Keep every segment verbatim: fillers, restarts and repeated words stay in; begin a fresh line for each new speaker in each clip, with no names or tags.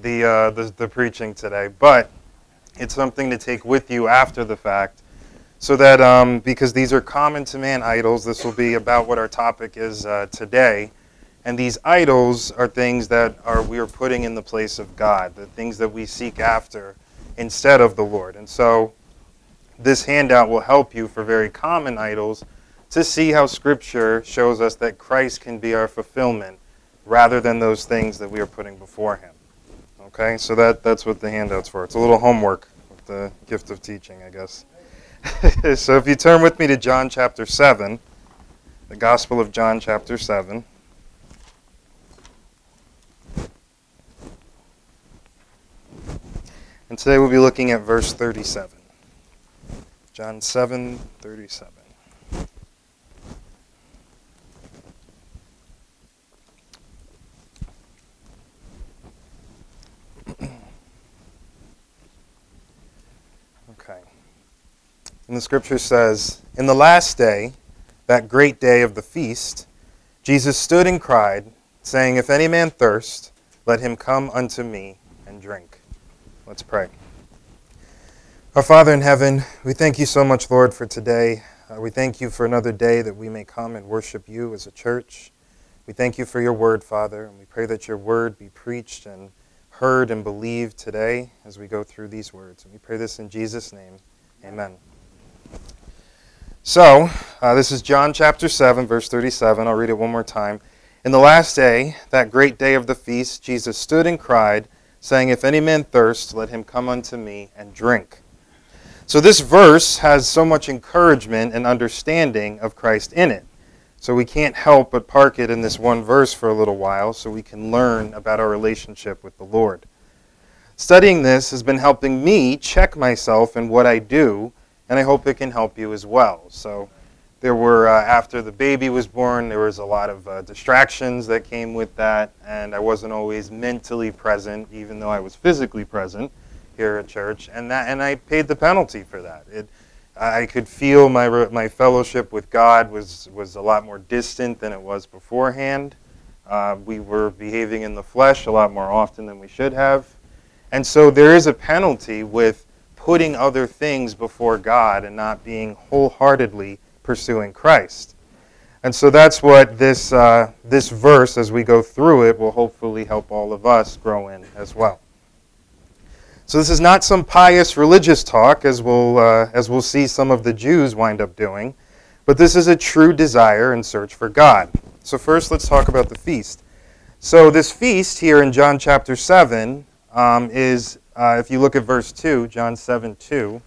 the, uh, the the preaching today, but it's something to take with you after the fact, so that um, because these are common to man idols, this will be about what our topic is uh, today. And these idols are things that are we are putting in the place of God, the things that we seek after instead of the Lord. And so this handout will help you for very common idols to see how Scripture shows us that Christ can be our fulfillment rather than those things that we are putting before Him. Okay, so that, that's what the handout's for. It's a little homework with the gift of teaching, I guess. So if you turn with me to John chapter seven, the Gospel of John chapter seven. And today we'll be looking at verse thirty-seven. John seven, thirty-seven. Okay. And the scripture says, "In the last day, that great day of the feast, Jesus stood and cried, saying, 'If any man thirst, let him come unto me and drink.'" Let's pray. Our Father in heaven, we thank you so much, Lord, for today. Uh, we thank you for another day that we may come and worship you as a church. We thank you for your word, Father, and we pray that your word be preached and heard and believed today as we go through these words. And we pray this in Jesus' name. Amen. So, uh, this is John chapter seven, verse thirty-seven. I'll read it one more time. "In the last day, that great day of the feast, Jesus stood and cried, saying, 'If any man thirst, let him come unto me and drink.'" So this verse has so much encouragement and understanding of Christ in it. So we can't help but park it in this one verse for a little while so we can learn about our relationship with the Lord. Studying this has been helping me check myself in what I do, and I hope it can help you as well. So there were, uh, after the baby was born, there was a lot of uh, distractions that came with that, and I wasn't always mentally present, even though I was physically present here at church, and that, and I paid the penalty for that. It, I could feel my my fellowship with God was was a lot more distant than it was beforehand. Uh, we were behaving in the flesh a lot more often than we should have, and so there is a penalty with putting other things before God and not being wholeheartedly pursuing Christ. And so that's what this uh, this verse, as we go through it, will hopefully help all of us grow in as well. So this is not some pious religious talk, as we'll, uh, as we'll see some of the Jews wind up doing, but this is a true desire and search for God. So first, let's talk about the feast. So this feast here in John chapter seven um, is, uh, if you look at verse two, John seven two,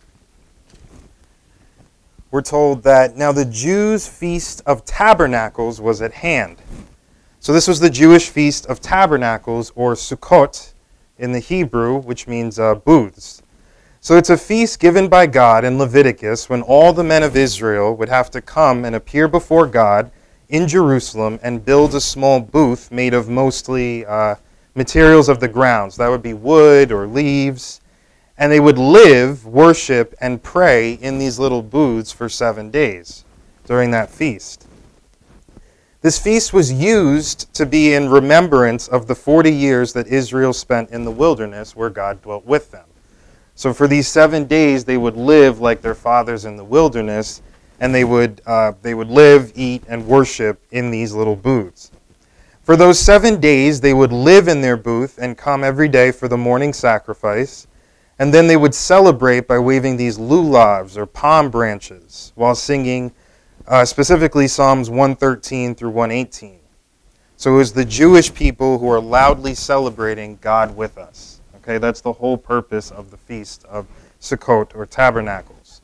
we're told that now the Jews' feast of tabernacles was at hand. So this was the Jewish feast of tabernacles, or Sukkot, in the Hebrew, which means uh, booths. So it's a feast given by God in Leviticus when all the men of Israel would have to come and appear before God in Jerusalem and build a small booth made of mostly uh, materials of the ground. So that would be wood or leaves. And they would live, worship, and pray in these little booths for seven days during that feast. This feast was used to be in remembrance of the forty years that Israel spent in the wilderness where God dwelt with them. So for these seven days, they would live like their fathers in the wilderness, and they would uh, they would live, eat, and worship in these little booths. For those seven days, they would live in their booth and come every day for the morning sacrifice, and then they would celebrate by waving these lulavs or palm branches while singing Uh, specifically Psalms one thirteen through one eighteen. So it was the Jewish people who are loudly celebrating God with us. Okay, that's the whole purpose of the Feast of Sukkot, or Tabernacles.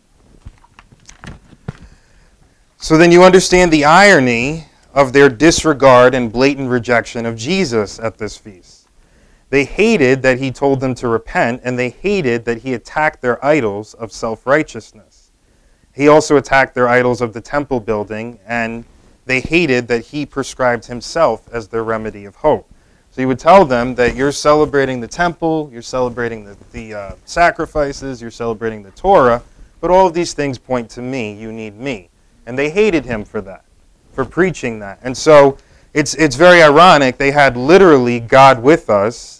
So then you understand the irony of their disregard and blatant rejection of Jesus at this feast. They hated that he told them to repent, and they hated that he attacked their idols of self-righteousness. He also attacked their idols of the temple building, and they hated that he prescribed himself as their remedy of hope. So he would tell them that you're celebrating the temple, you're celebrating the, the uh, sacrifices, you're celebrating the Torah, but all of these things point to me, you need me. And they hated him for that, for preaching that. And so it's it's very ironic. They had literally God with us,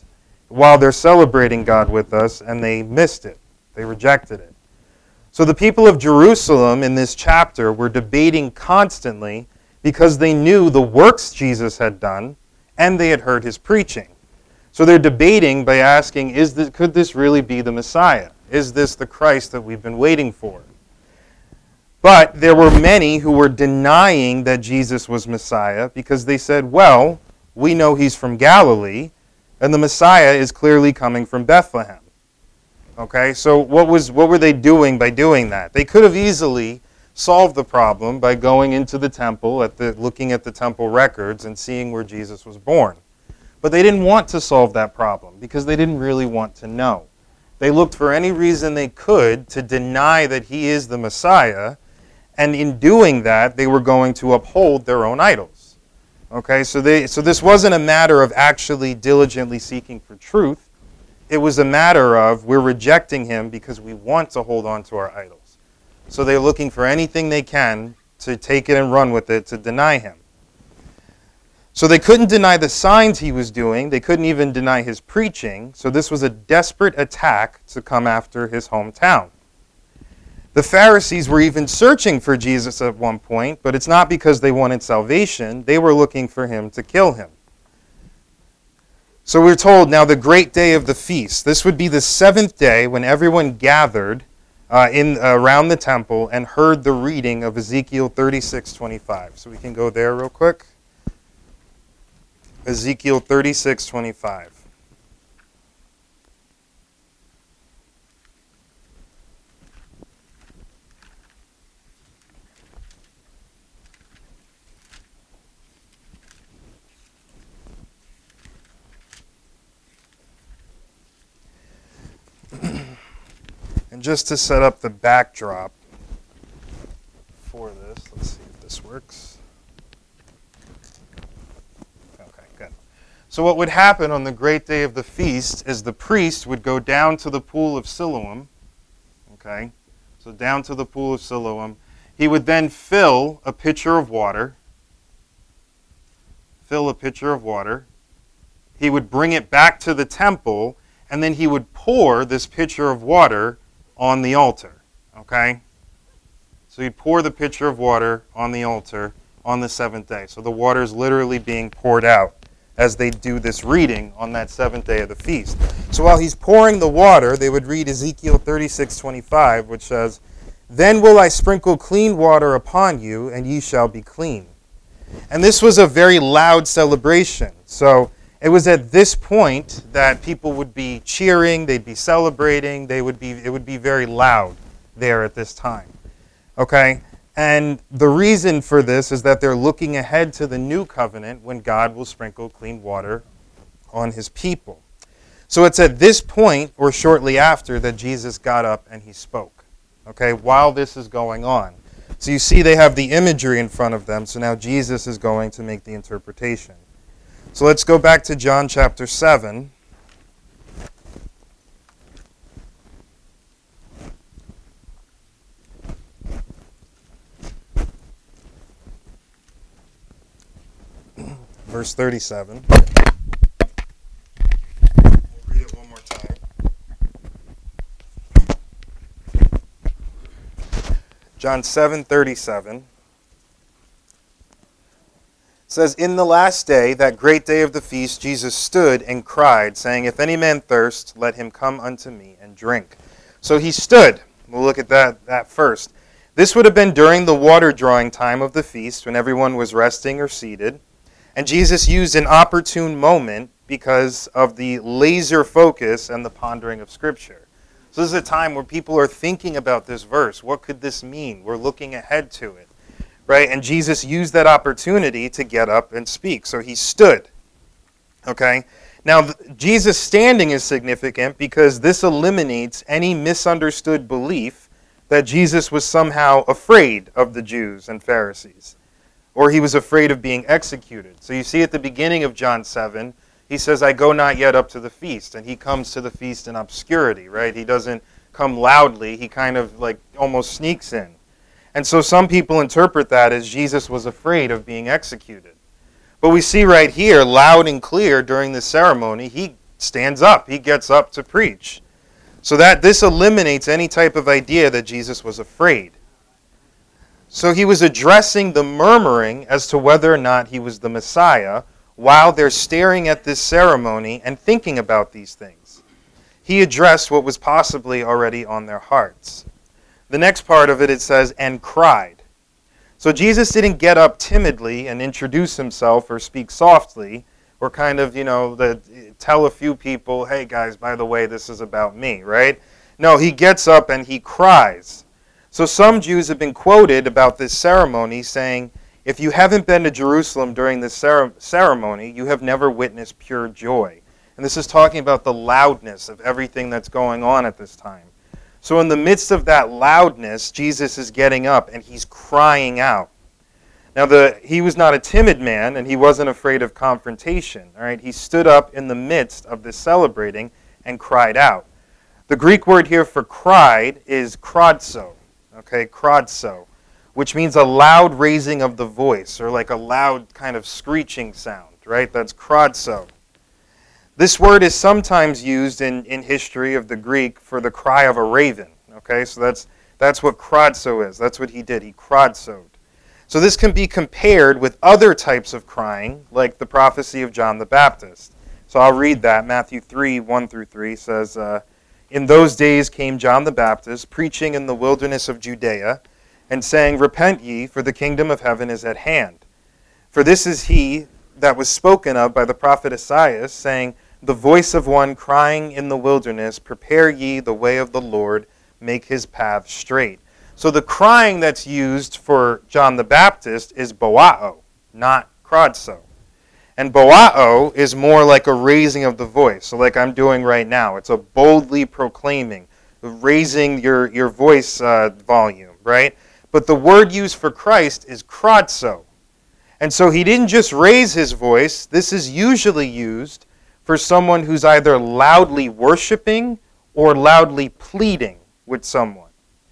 while they're celebrating God with us, and they missed it. They rejected it. So the people of Jerusalem in this chapter were debating constantly because they knew the works Jesus had done and they had heard his preaching. So they're debating by asking, is this, could this really be the Messiah? Is this the Christ that we've been waiting for? But there were many who were denying that Jesus was Messiah because they said, well, we know he's from Galilee, and the Messiah is clearly coming from Bethlehem. Okay, so what was what were they doing by doing that? They could have easily solved the problem by going into the temple, at the looking at the temple records and seeing where Jesus was born. But they didn't want to solve that problem because they didn't really want to know. They looked for any reason they could to deny that he is the Messiah, and in doing that, they were going to uphold their own idols. Okay, so they so this wasn't a matter of actually diligently seeking for truth. It was a matter of we're rejecting him because we want to hold on to our idols. So they're looking for anything they can to take it and run with it to deny him. So they couldn't deny the signs he was doing. They couldn't even deny his preaching. So this was a desperate attack to come after his hometown. The Pharisees were even searching for Jesus at one point, but it's not because they wanted salvation. They were looking for him to kill him. So we're told now the great day of the feast. This would be the seventh day when everyone gathered uh, in uh, around the temple and heard the reading of Ezekiel thirty-six twenty-five. So we can go there real quick. Ezekiel thirty-six twenty-five. And just to set up the backdrop for this, let's see if this works. Okay, good. So what would happen on the great day of the feast is the priest would go down to the pool of Siloam. Okay, so down to the pool of Siloam. He would then fill a pitcher of water. Fill a pitcher of water. He would bring it back to the temple, and then he would pour this pitcher of water on the altar. Okay? So he'd pour the pitcher of water on the altar on the seventh day. So the water is literally being poured out as they do this reading on that seventh day of the feast. So while he's pouring the water, they would read Ezekiel thirty-six twenty-five, which says, "Then will I sprinkle clean water upon you, and ye shall be clean." And this was a very loud celebration. So it was at this point that people would be cheering, they'd be celebrating, they would be it would be very loud there at this time. Okay? And the reason for this is that they're looking ahead to the new covenant when God will sprinkle clean water on his people. So it's at this point or shortly after that Jesus got up and he spoke. Okay? While this is going on. So you see they have the imagery in front of them, so now Jesus is going to make the interpretation. So let's go back to John chapter seven. Verse thirty-seven. We'll read it one more time. John seven thirty-seven. It says, "In the last day, that great day of the feast, Jesus stood and cried, saying, If any man thirst, let him come unto me and drink." So he stood. We'll look at that, that first. This would have been during the water drawing time of the feast when everyone was resting or seated. And Jesus used an opportune moment because of the laser focus and the pondering of Scripture. So this is a time where people are thinking about this verse. What could this mean? We're looking ahead to it. Right? And Jesus used that opportunity to get up and speak. So he stood. Okay? Now, Jesus standing is significant because this eliminates any misunderstood belief that Jesus was somehow afraid of the Jews and Pharisees, or he was afraid of being executed. So you see at the beginning of John seven, he says, "I go not yet up to the feast," and he comes to the feast in obscurity, right? He doesn't come loudly. He kind of like almost sneaks in. And so some people interpret that as Jesus was afraid of being executed. But we see right here, loud and clear during the ceremony, he stands up. He gets up to preach. So that this eliminates any type of idea that Jesus was afraid. So he was addressing the murmuring as to whether or not he was the Messiah while they're staring at this ceremony and thinking about these things. He addressed what was possibly already on their hearts. The next part of it, it says, and cried. So Jesus didn't get up timidly and introduce himself or speak softly or kind of, you know, the, tell a few people, hey guys, by the way, this is about me, right? No, he gets up and he cries. So some Jews have been quoted about this ceremony saying, if you haven't been to Jerusalem during this ceremony, you have never witnessed pure joy. And this is talking about the loudness of everything that's going on at this time. So in the midst of that loudness, Jesus is getting up and he's crying out. Now, the, he was not a timid man and he wasn't afraid of confrontation. All right? He stood up in the midst of this celebrating and cried out. The Greek word here for cried is krodso, okay, krodso, which means a loud raising of the voice or like a loud kind of screeching sound, right? That's krodso. This word is sometimes used in, in history of the Greek for the cry of a raven. Okay, so that's that's what krodso is. That's what he did. He krodsoed. So this can be compared with other types of crying, like the prophecy of John the Baptist. So I'll read that. Matthew three, one through three says, uh, in those days came John the Baptist, preaching in the wilderness of Judea, and saying, repent ye, for the kingdom of heaven is at hand. For this is he that was spoken of by the prophet Isaiah, saying, the voice of one crying in the wilderness, prepare ye the way of the Lord, make his path straight. So the crying that's used for John the Baptist is boao, not krodso. And boao is more like a raising of the voice, so like I'm doing right now. It's a boldly proclaiming, raising your, your voice uh, volume, right? But the word used for Christ is krodso. And so he didn't just raise his voice. This is usually used for someone who's either loudly worshiping or loudly pleading with someone.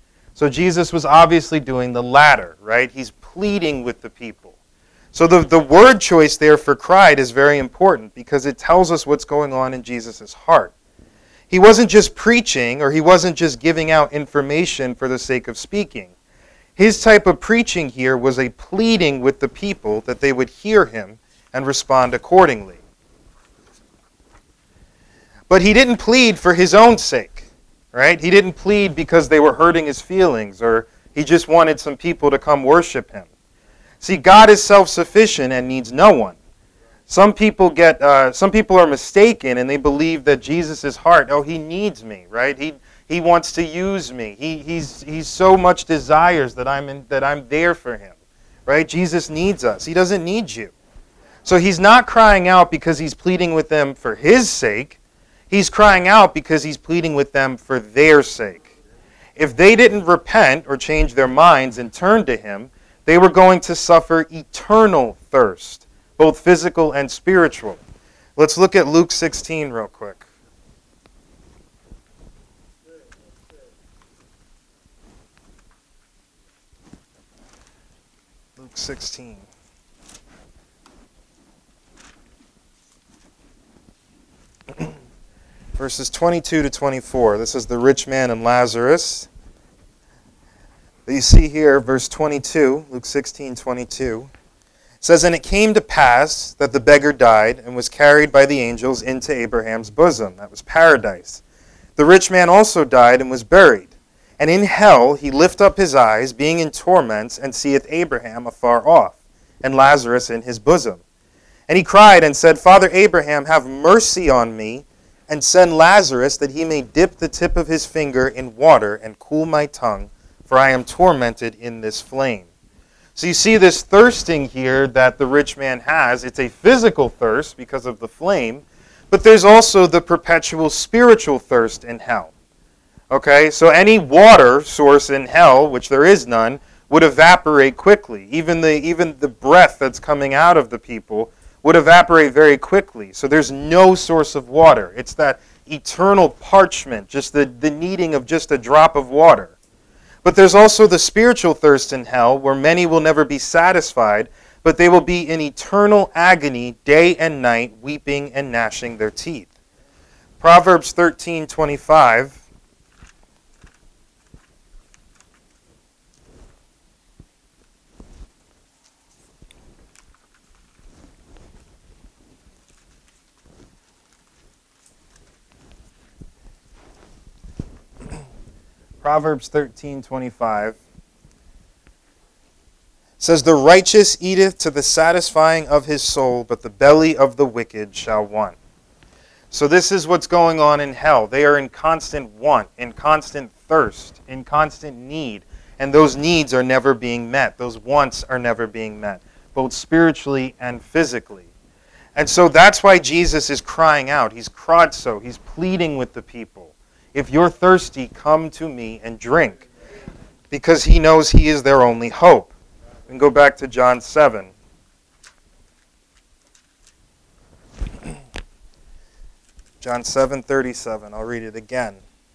So Jesus was obviously doing the latter, right? He's pleading with the people. So the, the word choice there for cried is very important because it tells us what's going on in Jesus' heart. He wasn't just preaching or he wasn't just giving out information for the sake of speaking. His type of preaching here was a pleading with the people that they would hear him and respond accordingly. But he didn't plead for his own sake, right? He didn't plead because they were hurting his feelings or he just wanted some people to come worship him. See, God is self-sufficient and needs no one. Some people get, uh, some people are mistaken and they believe that Jesus' heart, oh, he needs me, right? He he wants to use me. He he's he's so much desires that I'm in, that I'm there for him, right? Jesus needs us. He doesn't need you. So he's not crying out because he's pleading with them for his sake. He's crying out because he's pleading with them for their sake. If they didn't repent or change their minds and turn to him, they were going to suffer eternal thirst, both physical and spiritual. Let's look at Luke sixteen real quick. Luke sixteen. Verses twenty-two to twenty-four. This is the rich man and Lazarus. But you see here, verse twenty-two, Luke sixteen, twenty-two. It says, and it came to pass that the beggar died and was carried by the angels into Abraham's bosom. That was paradise. The rich man also died and was buried. And in hell he lift up his eyes, being in torments, and seeth Abraham afar off, and Lazarus in his bosom. And he cried and said, Father Abraham, have mercy on me, and send Lazarus that he may dip the tip of his finger in water and cool my tongue, for I am tormented in this flame. So you see this thirsting here that the rich man has. It's a physical thirst because of the flame, but there's also the perpetual spiritual thirst in hell. Okay, so any water source in hell, which there is none, would evaporate quickly. Even the even the breath that's coming out of the people would evaporate very quickly. So there's no source of water. It's that eternal parchment, just the, the needing of just a drop of water. But there's also the spiritual thirst in hell, where many will never be satisfied, but they will be in eternal agony day and night, weeping and gnashing their teeth. Proverbs thirteen twenty-five. Proverbs thirteen twenty-five says, "The righteous eateth to the satisfying of his soul, but the belly of the wicked shall want." So this is what's going on in hell. They are in constant want, in constant thirst, in constant need. And those needs are never being met. Those wants are never being met, both spiritually and physically. And so that's why Jesus is crying out. He's kratzo. He's pleading with the people. If you're thirsty, come to me and drink. Because he knows he is their only hope. We can go back to John seven. John seven thirty-seven. I'll read it again.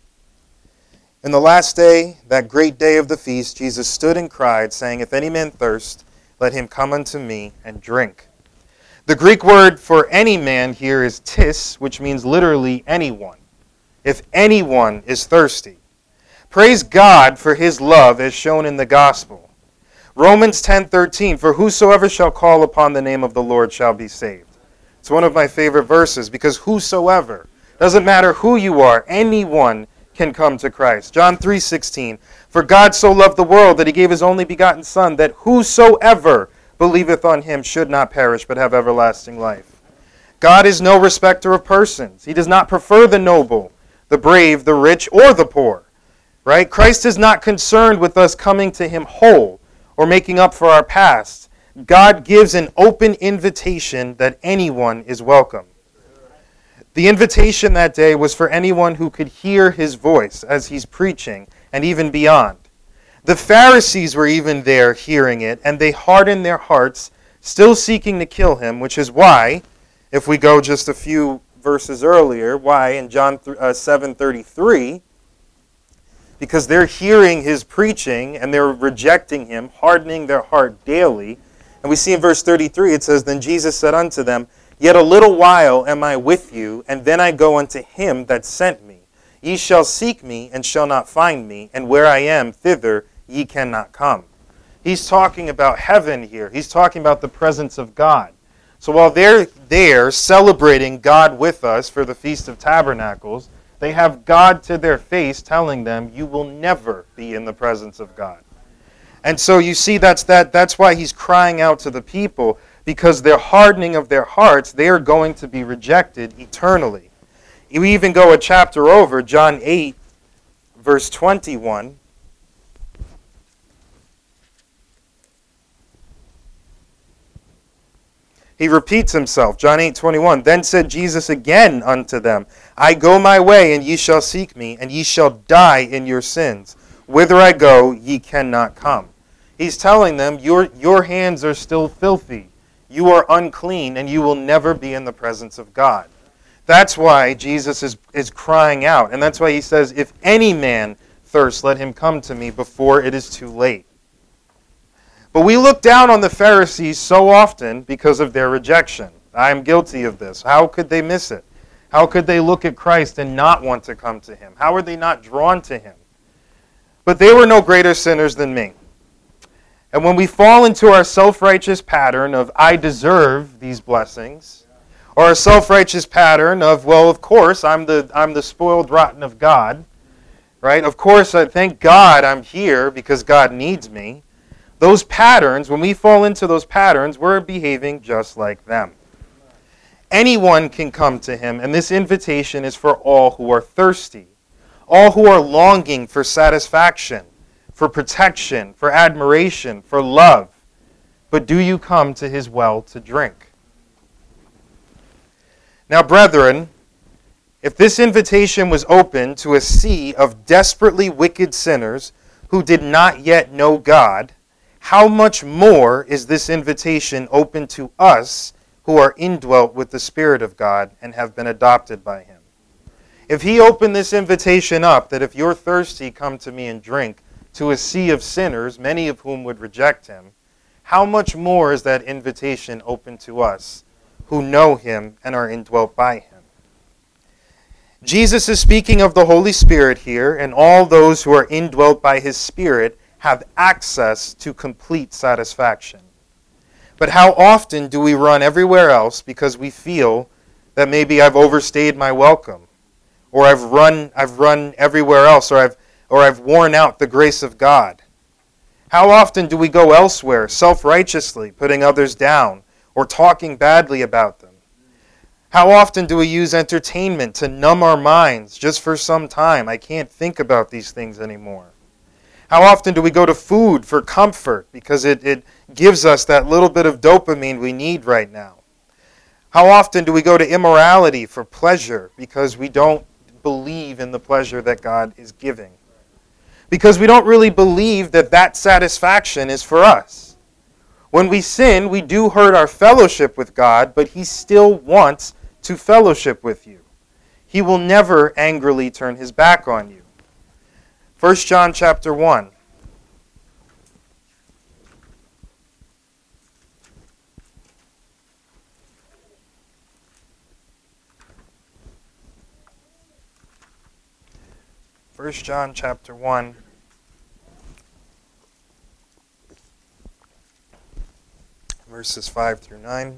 "In the last day, that great day of the feast, Jesus stood and cried, saying, If any man thirst, let him come unto me and drink." The Greek word for any man here is tis, which means literally anyone. If anyone is thirsty. Praise God for his love as shown in the gospel. Romans ten thirteen, "For whosoever shall call upon the name of the Lord shall be saved." It's one of my favorite verses because whosoever, doesn't matter who you are, anyone can come to Christ. John three sixteen, "For God so loved the world that he gave his only begotten Son, that whosoever believeth on him should not perish but have everlasting life." God is no respecter of persons. He does not prefer the noble, the brave, the rich, or the poor. Right? Christ is not concerned with us coming to him whole or making up for our past. God gives an open invitation that anyone is welcome. The invitation that day was for anyone who could hear his voice as he's preaching and even beyond. The Pharisees were even there hearing it, and they hardened their hearts, still seeking to kill him, which is why, if we go just a few verses earlier, why in John seven thirty-three, because they're hearing his preaching and they're rejecting him, hardening their heart daily. And we see in verse thirty-three, it says, "Then Jesus said unto them, Yet a little while am I with you, and then I go unto him that sent me. Ye shall seek me, and shall not find me, and where I am, thither ye cannot come." He's talking about heaven here. He's talking about the presence of God. So while they're there celebrating God with us for the Feast of Tabernacles, they have God to their face telling them, you will never be in the presence of God. And so you see that's that. That's why he's crying out to the people, because their hardening of their hearts, they are going to be rejected eternally. We even go a chapter over, John eight, verse twenty-one. He repeats himself, John eight twenty-one. "Then said Jesus again unto them, I go my way, and ye shall seek me, and ye shall die in your sins. Whither I go, ye cannot come." He's telling them, your, your hands are still filthy. You are unclean, and you will never be in the presence of God. That's why Jesus is, is crying out. And that's why he says, if any man thirst, let him come to me before it is too late. But we look down on the Pharisees so often because of their rejection. I am guilty of this. How could they miss it? How could they look at Christ and not want to come to him? How are they not drawn to him? But they were no greater sinners than me. And when we fall into our self-righteous pattern of, I deserve these blessings, or a self-righteous pattern of, well, of course, I'm the I'm the spoiled rotten of God, right? Of course, I thank God I'm here because God needs me. Those patterns, when we fall into those patterns, we're behaving just like them. Anyone can come to him, and this invitation is for all who are thirsty, all who are longing for satisfaction, for protection, for admiration, for love. But do you come to his well to drink? Now, brethren, if this invitation was open to a sea of desperately wicked sinners who did not yet know God, how much more is this invitation open to us who are indwelt with the Spirit of God and have been adopted by him? If he opened this invitation up, that if you're thirsty, come to me and drink, to a sea of sinners, many of whom would reject him, how much more is that invitation open to us who know him and are indwelt by him? Jesus is speaking of the Holy Spirit here, and all those who are indwelt by his Spirit have access to complete satisfaction. But how often do we run everywhere else because we feel that maybe I've overstayed my welcome, or I've run I've run everywhere else, or I've or I've worn out the grace of God? How often do we go elsewhere self-righteously, putting others down or talking badly about them? How often do we use entertainment to numb our minds just for some time? I can't think about these things anymore. How often do we go to food for comfort because it, it gives us that little bit of dopamine we need right now? How often do we go to immorality for pleasure because we don't believe in the pleasure that God is giving? Because we don't really believe that that satisfaction is for us. When we sin, we do hurt our fellowship with God, but he still wants to fellowship with you. He will never angrily turn his back on you. First John chapter one. First John chapter one. Verses five through nine.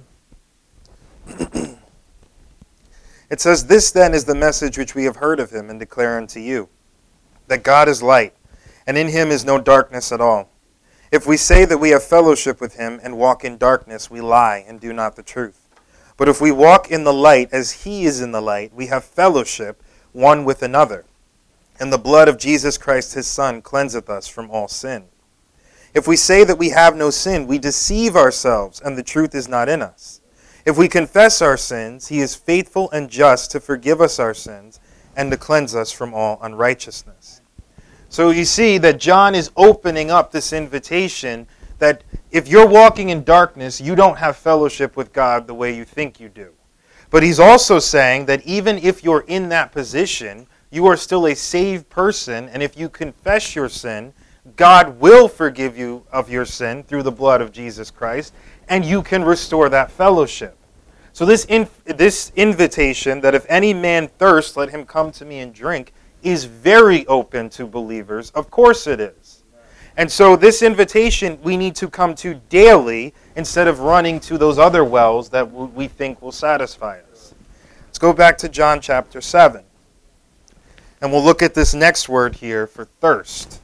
It says, "This then is the message which we have heard of him and declare unto you, that God is light, and in him is no darkness at all. If we say that we have fellowship with him and walk in darkness, we lie and do not the truth. But if we walk in the light as he is in the light, we have fellowship one with another. And the blood of Jesus Christ his Son cleanseth us from all sin. If we say that we have no sin, we deceive ourselves, and the truth is not in us. If we confess our sins, he is faithful and just to forgive us our sins and to cleanse us from all unrighteousness." So you see that John is opening up this invitation that if you're walking in darkness, you don't have fellowship with God the way you think you do. But he's also saying that even if you're in that position, you are still a saved person, and if you confess your sin, God will forgive you of your sin through the blood of Jesus Christ, and you can restore that fellowship. So this in, this invitation that if any man thirst, let him come to me and drink, is very open to believers. Of course it is. And so this invitation we need to come to daily instead of running to those other wells that we think will satisfy us. Let's go back to John chapter seven. And we'll look at this next word here for thirst.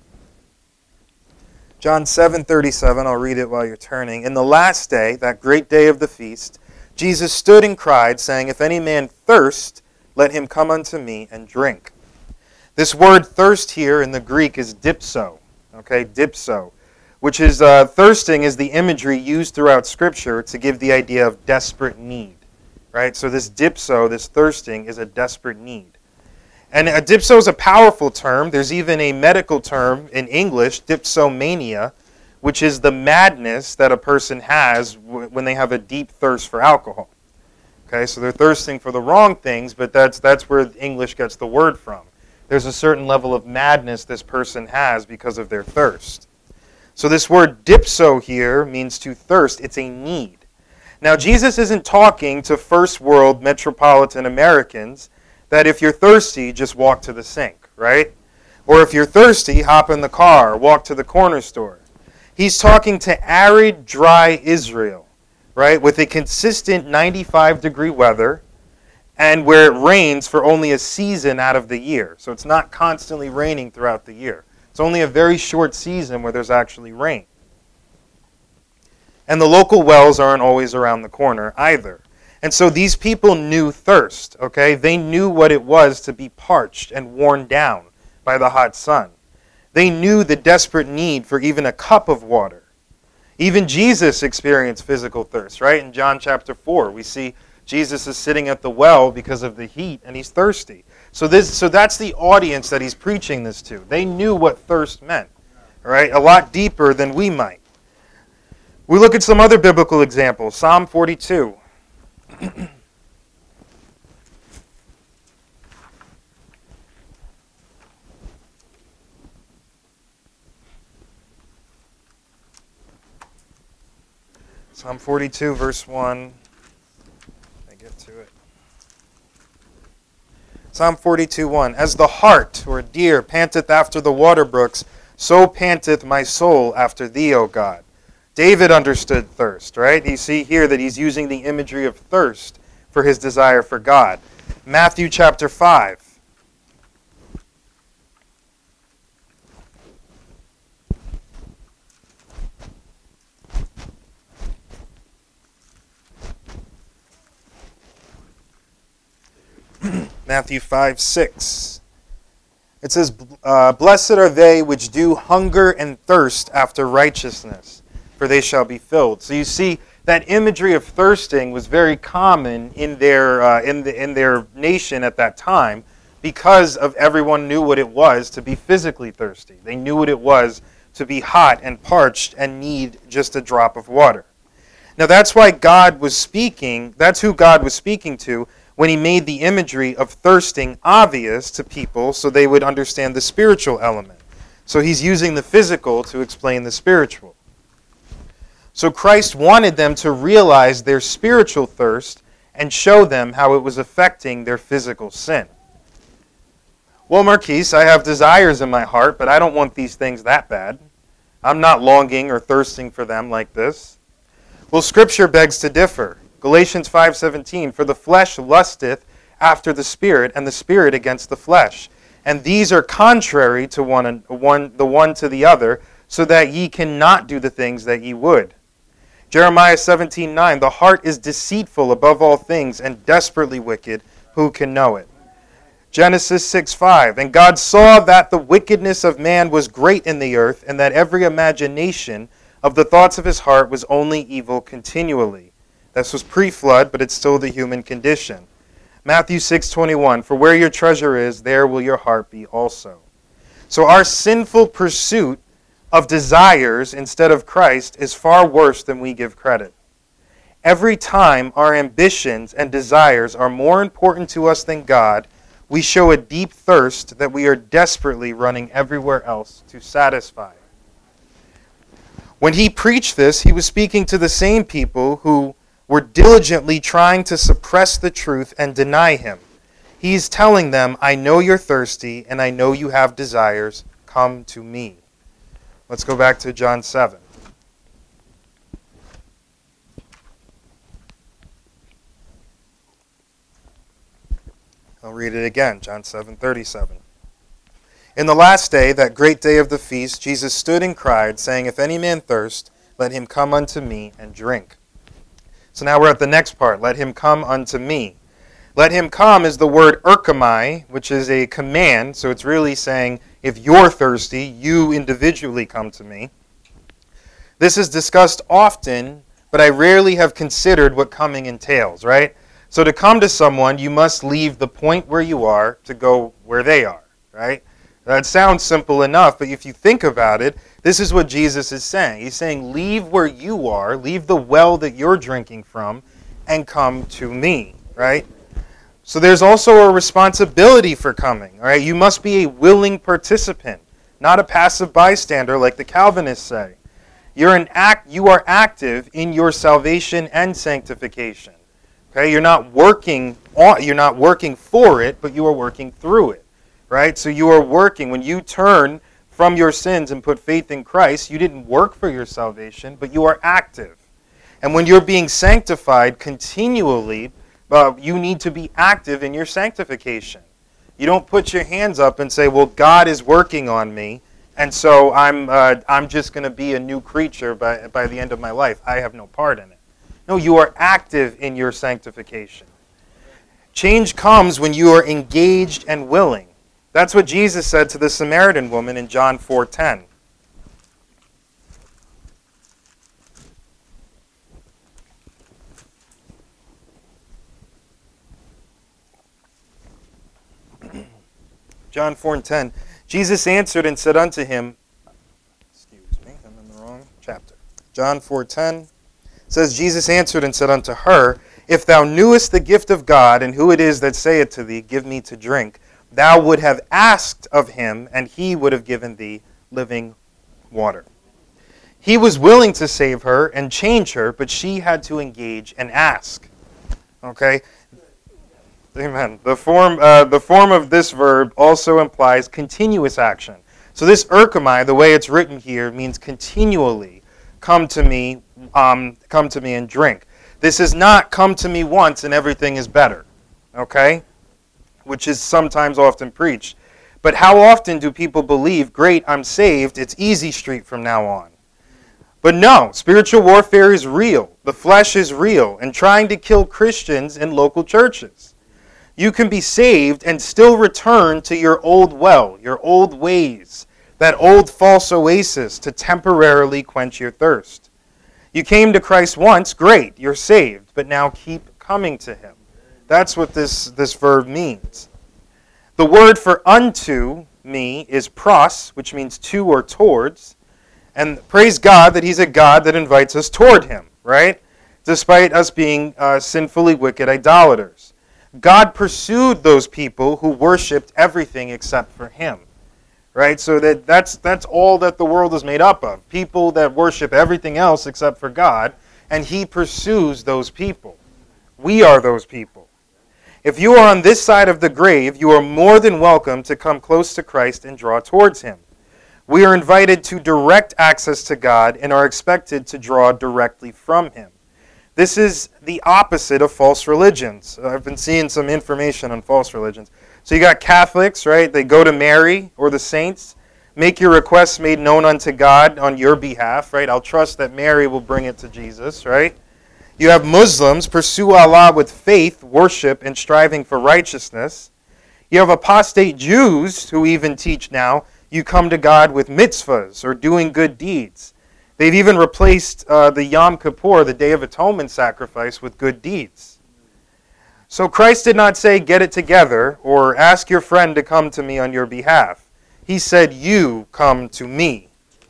John seven thirty-seven, I'll read it while you're turning. "In the last day, that great day of the feast, Jesus stood and cried, saying, If any man thirst, let him come unto me and drink." This word thirst here in the Greek is dipso, okay, dipso, which is, uh, thirsting is the imagery used throughout Scripture to give the idea of desperate need, right? So this dipso, this thirsting, is a desperate need. And a dipso is a powerful term. There's even a medical term in English, dipsomania, which is the madness that a person has when they have a deep thirst for alcohol. Okay, so they're thirsting for the wrong things, but that's that's where English gets the word from. There's a certain level of madness this person has because of their thirst. So this word dipso here means to thirst. It's a need. Now, Jesus isn't talking to first world metropolitan Americans that if you're thirsty, just walk to the sink, right? Or if you're thirsty, hop in the car, walk to the corner store. He's talking to arid, dry Israel, right? With a consistent ninety-five degree weather and where it rains for only a season out of the year. So it's not constantly raining throughout the year. It's only a very short season where there's actually rain. And the local wells aren't always around the corner either. And so these people knew thirst, okay? They knew what it was to be parched and worn down by the hot sun. They knew the desperate need for even a cup of water. Even Jesus experienced physical thirst, right? In John chapter four, we see Jesus is sitting at the well because of the heat, and he's thirsty. So this, so that's the audience that he's preaching this to. They knew what thirst meant, right? A lot deeper than we might. We look at some other biblical examples. Psalm forty-two. Psalm forty-two, verse one. I get to it. Psalm forty-two one. As the hart or deer panteth after the water brooks, so panteth my soul after thee, O God. David understood thirst, right? You see here that he's using the imagery of thirst for his desire for God. Matthew chapter five. Matthew five six. It says, uh, Blessed are they which do hunger and thirst after righteousness, for they shall be filled. So you see, that imagery of thirsting was very common in their uh, in the in their nation at that time, because of everyone knew what it was to be physically thirsty. They knew what it was to be hot and parched and need just a drop of water. Now that's why God was speaking, that's who God was speaking to when he made the imagery of thirsting obvious to people so they would understand the spiritual element. So he's using the physical to explain the spiritual. So Christ wanted them to realize their spiritual thirst and show them how it was affecting their physical sin. Well, Marquise, I have desires in my heart, but I don't want these things that bad. I'm not longing or thirsting for them like this. Well, Scripture begs to differ. Galatians five seventeen, for the flesh lusteth after the Spirit, and the Spirit against the flesh. And these are contrary to one, one the one to the other, so that ye cannot do the things that ye would. Jeremiah seventeen nine, the heart is deceitful above all things, and desperately wicked. Who can know it? Genesis six five, and God saw that the wickedness of man was great in the earth, and that every imagination of the thoughts of his heart was only evil continually. This was pre-flood, but it's still the human condition. Matthew six twenty-one, for where your treasure is, there will your heart be also. So our sinful pursuit of desires instead of Christ is far worse than we give credit. Every time our ambitions and desires are more important to us than God, we show a deep thirst that we are desperately running everywhere else to satisfy. When he preached this, he was speaking to the same people who were diligently trying to suppress the truth and deny him. He's telling them, I know you're thirsty, and I know you have desires. Come to me. Let's go back to John seven. I'll read it again, John seven thirty-seven. In the last day, that great day of the feast, Jesus stood and cried, saying, If any man thirst, let him come unto me and drink. So now we're at the next part. Let him come unto me. Let him come is the word erkamai, which is a command. So it's really saying, if you're thirsty, you individually come to me. This is discussed often, but I rarely have considered what coming entails, right? So to come to someone, you must leave the point where you are to go where they are, right? That sounds simple enough, but if you think about it, this is what Jesus is saying. He's saying, leave where you are, leave the well that you're drinking from, and come to me, right? So there's also a responsibility for coming, all right? You must be a willing participant, not a passive bystander like the Calvinists say. You're an act, you are active in your salvation and sanctification. Okay? You're not working on, you're not working for it, but you are working through it. Right? So you are working. When you turn from your sins and put faith in Christ, you didn't work for your salvation, but you are active. And when you're being sanctified continually, uh, you need to be active in your sanctification. You don't put your hands up and say, well, God is working on me, and so I'm uh, I'm just going to be a new creature by, by the end of my life. I have no part in it. No, you are active in your sanctification. Change comes when you are engaged and willing. That's what Jesus said to the Samaritan woman in John four ten. John four ten. Jesus answered and said unto him, excuse me, I'm in the wrong chapter. John four ten says, Jesus answered and said unto her, If thou knewest the gift of God, and who it is that saith to thee, Give me to drink, thou would have asked of him, and he would have given thee living water. He was willing to save her and change her, but she had to engage and ask. Okay? Amen. The form, uh, the form of this verb also implies continuous action. So this erchomai, the way it's written here, means continually come to me, um, come to me and drink. This is not come to me once and everything is better, okay? Which is sometimes often preached. But how often do people believe, great, I'm saved, it's easy street from now on? But no, spiritual warfare is real. The flesh is real, and trying to kill Christians in local churches. You can be saved and still return to your old well, your old ways, that old false oasis to temporarily quench your thirst. You came to Christ once, great, you're saved, but now keep coming to him. That's what this, this verb means. The word for unto me is pros, which means to or towards. And praise God that he's a God that invites us toward him, right? Despite us being uh, sinfully wicked idolaters. God pursued those people who worshipped everything except for him, right? So that that's that's all that the world is made up of. People that worship everything else except for God, and he pursues those people. We are those people. If you are on this side of the grave, you are more than welcome to come close to Christ and draw towards him. We are invited to direct access to God and are expected to draw directly from him. This is the opposite of false religions. I've been seeing some information on false religions. So you got Catholics, right? They go to Mary or the saints, make your requests made known unto God on your behalf, right? I'll trust that Mary will bring it to Jesus, right? You have Muslims, pursue Allah with faith, worship, and striving for righteousness. You have apostate Jews who even teach now, you come to God with mitzvahs or doing good deeds. They've even replaced uh, the Yom Kippur, the Day of Atonement sacrifice, with good deeds. So Christ did not say, get it together, or ask your friend to come to me on your behalf. He said, you come to me.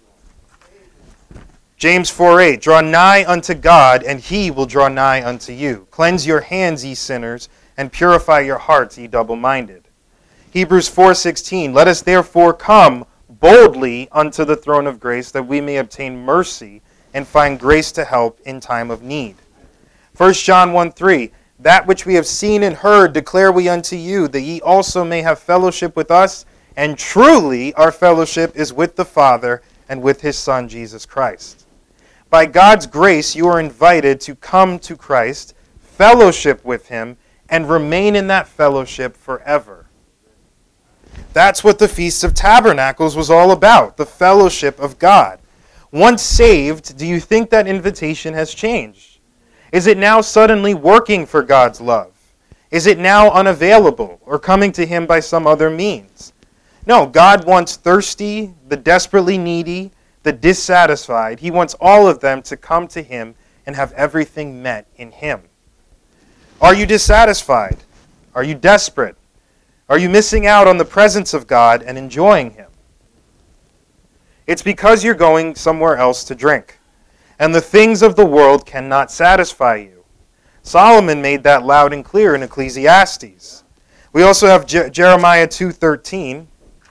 James four eight, draw nigh unto God, and he will draw nigh unto you. Cleanse your hands, ye sinners, and purify your hearts, ye double-minded. Hebrews four sixteen, let us therefore come boldly unto the throne of grace, that we may obtain mercy and find grace to help in time of need. First John one three, that which we have seen and heard declare we unto you, that ye also may have fellowship with us, and truly our fellowship is with the Father and with his Son Jesus Christ. By God's grace you are invited to come to Christ, fellowship with him, and remain in that fellowship forever. That's what the Feast of Tabernacles was all about, the fellowship of God. Once saved, do you think that invitation has changed? Is it now suddenly working for God's love? Is it now unavailable or coming to him by some other means? No, God wants thirsty, the desperately needy, the dissatisfied. He wants all of them to come to him and have everything met in him. Are you dissatisfied? Are you desperate? Are you missing out on the presence of God and enjoying him? It's because you're going somewhere else to drink. And the things of the world cannot satisfy you. Solomon made that loud and clear in Ecclesiastes. We also have Je- Jeremiah two thirteen.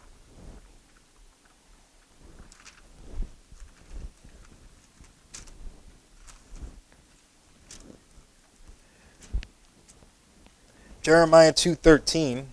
Jeremiah two thirteen.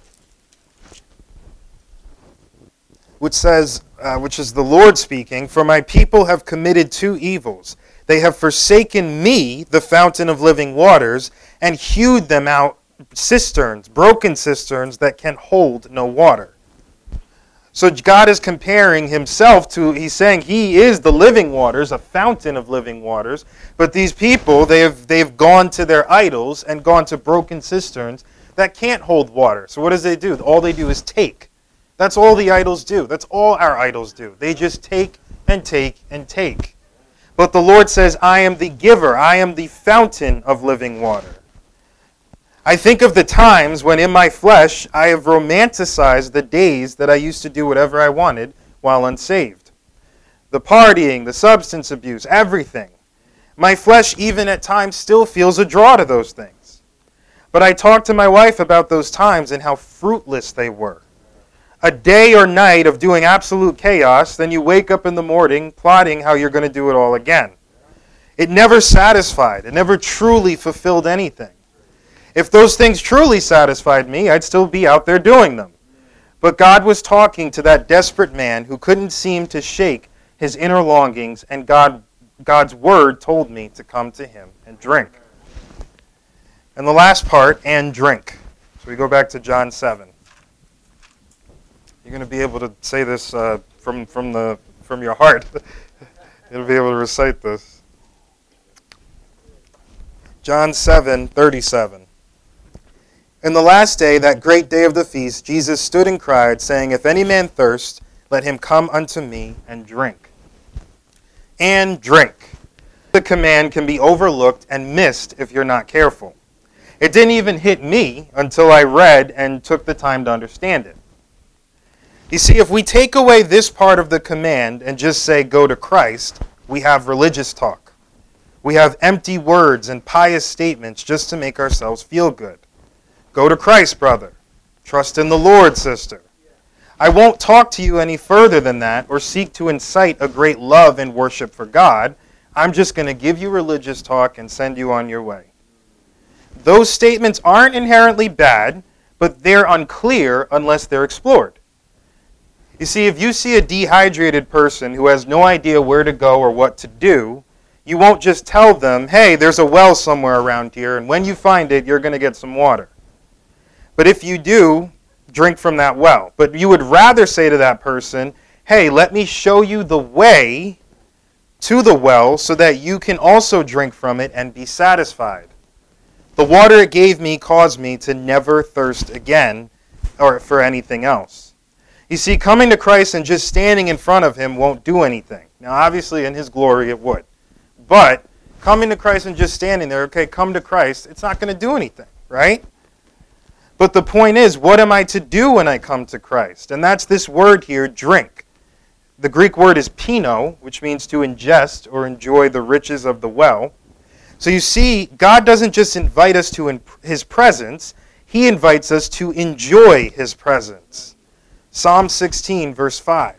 Which says, uh, which is the Lord speaking, for my people have committed two evils. They have forsaken me, the fountain of living waters, and hewed them out cisterns, broken cisterns that can hold no water. So God is comparing himself to, he's saying he is the living waters, a fountain of living waters, but these people, they have, they've gone to their idols and gone to broken cisterns that can't hold water. So what does they do? All they do is take. That's all the idols do. That's all our idols do. They just take and take and take. But the Lord says, I am the giver. I am the fountain of living water. I think of the times when in my flesh I have romanticized the days that I used to do whatever I wanted while unsaved. The partying, the substance abuse, everything. My flesh even at times still feels a draw to those things. But I talked to my wife about those times and how fruitless they were. A day or night of doing absolute chaos, then you wake up in the morning plotting how you're going to do it all again. It never satisfied. It never truly fulfilled anything. If those things truly satisfied me, I'd still be out there doing them. But God was talking to that desperate man who couldn't seem to shake his inner longings, and God, God's word told me to come to him and drink. And the last part, and drink. So we go back to John seven. You're going to be able to say this uh, from, from, the, from your heart. You'll be able to recite this. John seven thirty-seven. In the last day, that great day of the feast, Jesus stood and cried, saying, If any man thirst, let him come unto me and drink. And drink. The command can be overlooked and missed if you're not careful. It didn't even hit me until I read and took the time to understand it. You see, if we take away this part of the command and just say, go to Christ, we have religious talk. We have empty words and pious statements just to make ourselves feel good. Go to Christ, brother. Trust in the Lord, sister. I won't talk to you any further than that or seek to incite a great love and worship for God. I'm just going to give you religious talk and send you on your way. Those statements aren't inherently bad, but they're unclear unless they're explored. You see, if you see a dehydrated person who has no idea where to go or what to do, you won't just tell them, hey, there's a well somewhere around here, and when you find it, you're going to get some water. But if you do, drink from that well. But you would rather say to that person, hey, let me show you the way to the well so that you can also drink from it and be satisfied. The water it gave me caused me to never thirst again or for anything else. You see, coming to Christ and just standing in front of him won't do anything. Now, obviously, in his glory, it would. But coming to Christ and just standing there, okay, come to Christ, it's not going to do anything, right? But the point is, what am I to do when I come to Christ? And that's this word here, drink. The Greek word is pino, which means to ingest or enjoy the riches of the well. So you see, God doesn't just invite us to his presence, he invites us to enjoy his presence. Psalm sixteen, verse five.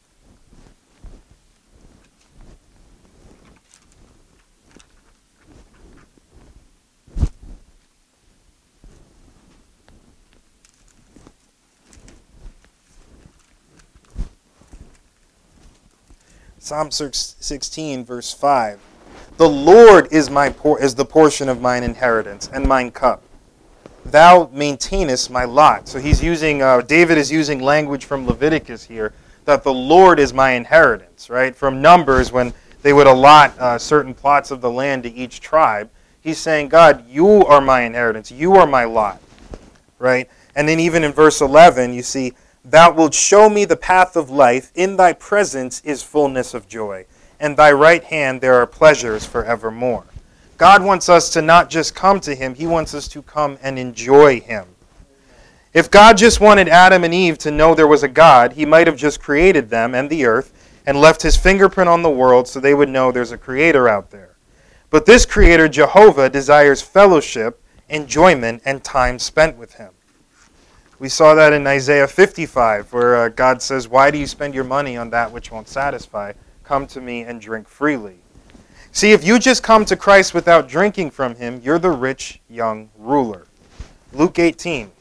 Psalm sixteen, verse five. The Lord is my por- is the portion of mine inheritance and mine cup. Thou maintainest my lot. So he's using, uh, David is using language from Leviticus here, that the Lord is my inheritance, right? From Numbers, when they would allot uh, certain plots of the land to each tribe, he's saying, God, you are my inheritance. You are my lot, right? And then even in verse eleven, you see, Thou wilt show me the path of life. In thy presence is fullness of joy. And thy right hand there are pleasures forevermore. God wants us to not just come to him, he wants us to come and enjoy him. If God just wanted Adam and Eve to know there was a God, he might have just created them and the earth and left his fingerprint on the world so they would know there's a creator out there. But this creator, Jehovah, desires fellowship, enjoyment, and time spent with him. We saw that in Isaiah fifty-five, where uh, God says, why do you spend your money on that which won't satisfy? Come to me and drink freely. See, if you just come to Christ without drinking from him, you're the rich young ruler. Luke eighteen.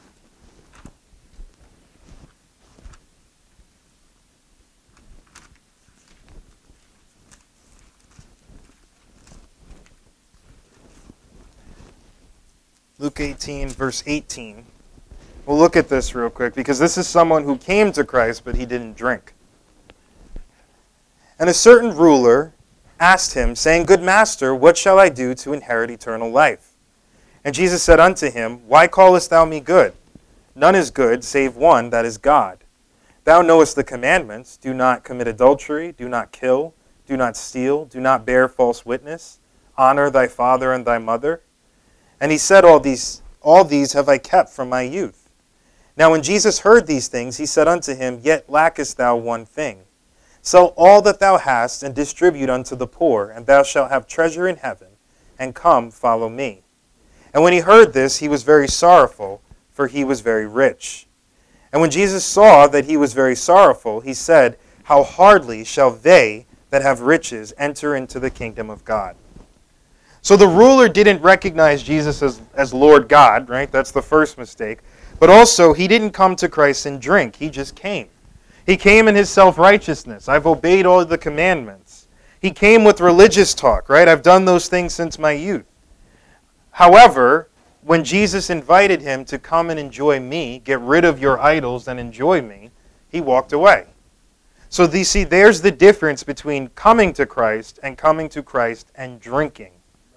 Luke eighteen, verse eighteen. We'll look at this real quick, because this is someone who came to Christ, but he didn't drink. And a certain ruler asked him, saying, Good master, what shall I do to inherit eternal life? And Jesus said unto him, Why callest thou me good? None is good, save one, that is God. Thou knowest the commandments, do not commit adultery, do not kill, do not steal, do not bear false witness, honor thy father and thy mother. And he said, All these, all these have I kept from my youth. Now when Jesus heard these things, he said unto him, Yet lackest thou one thing. Sell all that thou hast, and distribute unto the poor, and thou shalt have treasure in heaven, and come, follow me. And when he heard this, he was very sorrowful, for he was very rich. And when Jesus saw that he was very sorrowful, he said, How hardly shall they that have riches enter into the kingdom of God. So the ruler didn't recognize Jesus as, as Lord God, right? That's the first mistake. But also, he didn't come to Christ and drink. He just came. He came in his self-righteousness. I've obeyed all the commandments. He came with religious talk, right? I've done those things since my youth. However, when Jesus invited him to come and enjoy me, get rid of your idols and enjoy me, he walked away. So you see, there's the difference between coming to Christ and coming to Christ and drinking.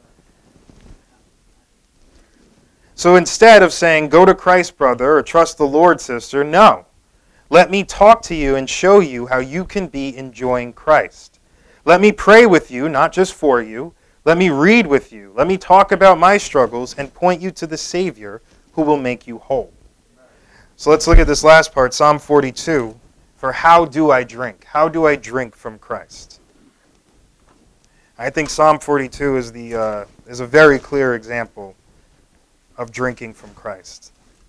So instead of saying, go to Christ, brother, or trust the Lord, sister, no. Let me talk to you and show you how you can be enjoying Christ. Let me pray with you, not just for you. Let me read with you. Let me talk about my struggles and point you to the Savior who will make you whole. So let's look at this last part, Psalm forty-two, for how do I drink? How do I drink from Christ? I think Psalm forty-two is the uh, is a very clear example of drinking from Christ.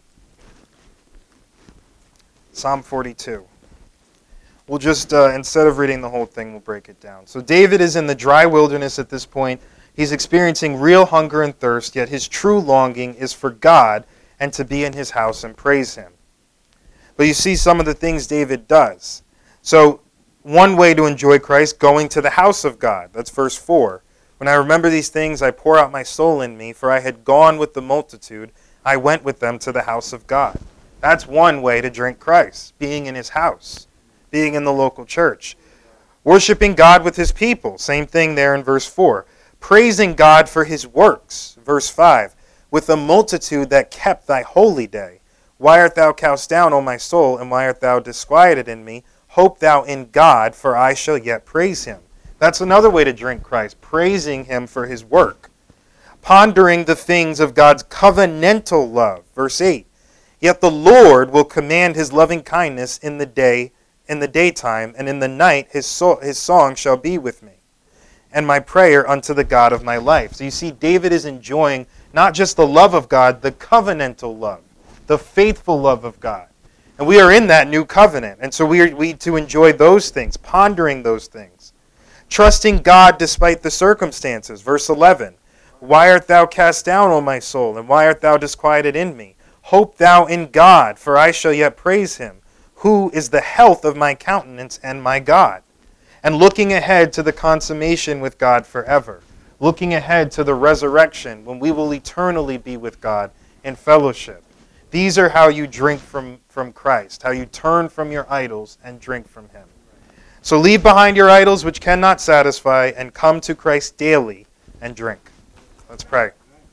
Psalm forty-two. We'll just, uh, instead of reading the whole thing, we'll break it down. So David is in the dry wilderness at this point. He's experiencing real hunger and thirst, yet his true longing is for God and to be in his house and praise him. But you see some of the things David does. So one way to enjoy Christ, going to the house of God. That's verse four. When I remember these things, I pour out my soul in me, for I had gone with the multitude. I went with them to the house of God. That's one way to drink Christ, being in his house, being in the local church. Worshiping God with his people, same thing there in verse four. Praising God for his works, verse five. With a multitude that kept thy holy day. Why art thou cast down, O my soul, and why art thou disquieted in me? Hope thou in God, for I shall yet praise him. That's another way to drink Christ, praising him for his work. Pondering the things of God's covenantal love, verse eight. Yet the Lord will command his loving kindness in the day, in the daytime, and in the night his, so, his song shall be with me, and my prayer unto the God of my life. So you see, David is enjoying not just the love of God, the covenantal love, the faithful love of God. And we are in that new covenant. And so we are we to enjoy those things, pondering those things. Trusting God despite the circumstances. Verse eleven. Why art thou cast down, O my soul, and why art thou disquieted in me? Hope thou in God, for I shall yet praise him, who is the health of my countenance and my God. And looking ahead to the consummation with God forever. Looking ahead to the resurrection when we will eternally be with God in fellowship. These are how you drink from, from Christ, how you turn from your idols and drink from him. So leave behind your idols which cannot satisfy and come to Christ daily and drink. Let's pray.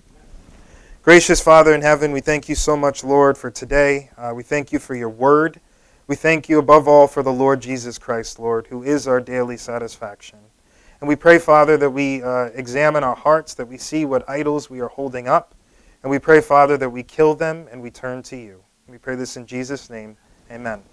Gracious Father in heaven, we thank you so much, Lord, for today. Uh, we thank you for your word. We thank you above all for the Lord Jesus Christ, Lord, who is our daily satisfaction. And we pray, Father, that we uh, examine our hearts, that we see what idols we are holding up. And we pray, Father, that we kill them and we turn to you. We pray this in Jesus' name. Amen.